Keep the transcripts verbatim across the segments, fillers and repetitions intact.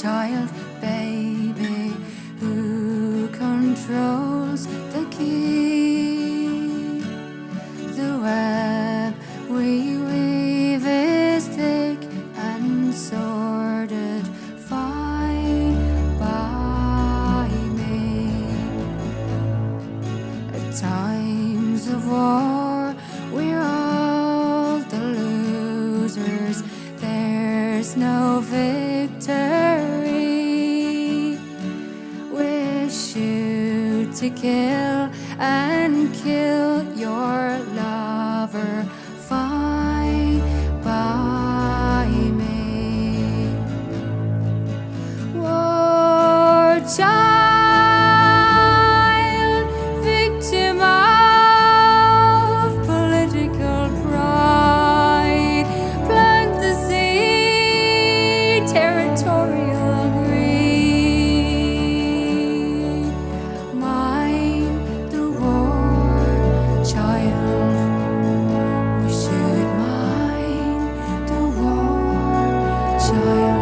child baby who controls the key. The web we weave is thick and sorted fine by me. At times of war we're all the losers. There's no victory. Wish you to kill and kill your lover fine by me. War child, victim of political pride, plant the seed, territorial greed. Mind the war child, we should mind the war child.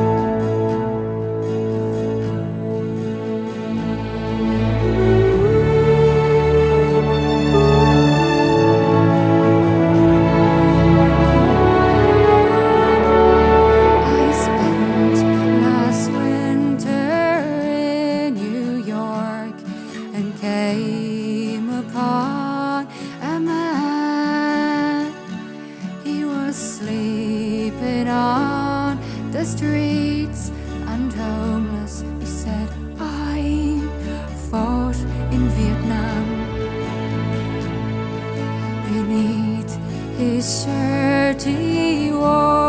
I spent last winter in New York and came upon a man. He was sleeping on the streets and homeless. He said, I fought in Vietnam. Beneath his shirt he wore